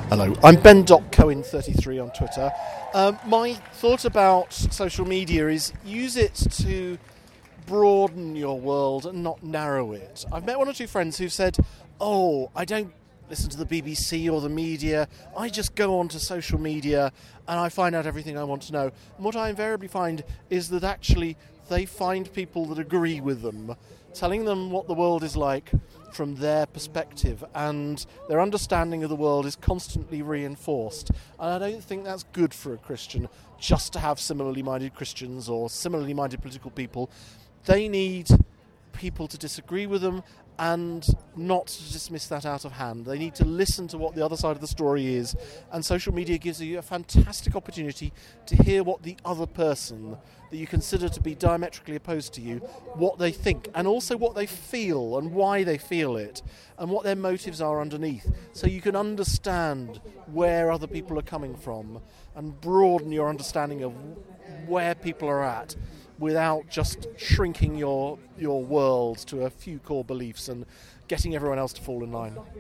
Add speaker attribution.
Speaker 1: Hello, I'm Ben.Cohen33 on Twitter. My thought about social media is use it to broaden your world and not narrow it. I've met one or two friends who've said, I don't listen to the BBC or the media, I just go onto social media and I find out everything I want to know. And what I invariably find is that actually they find people that agree with them, telling them what the world is like from their perspective, and their understanding of the world is constantly reinforced. And I don't think that's good for a Christian, just to have similarly minded Christians or similarly minded political people. They need people to disagree with them and not to dismiss that out of hand. They need to listen to what the other side of the story is, and social media gives you a fantastic opportunity to hear what the other person that you consider to be diametrically opposed to you, what they think, and also what they feel and why they feel it, and what their motives are underneath, so you can understand where other people are coming from and broaden your understanding of where people are at, without just shrinking your world to a few core beliefs and getting everyone else to fall in line.